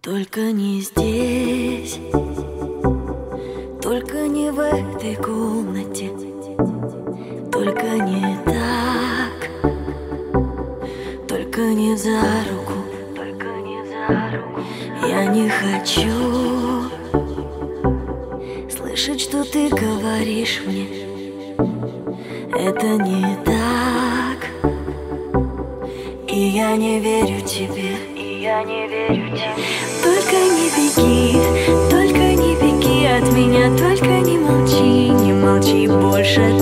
Только не здесь, только не в этой комнате, только не так, только не за руку, только не за руку. Я не хочу слышать, что ты говоришь мне. Это не так, и я не верю тебе, и я не верю тебе. Только не беги от меня, только не молчи больше.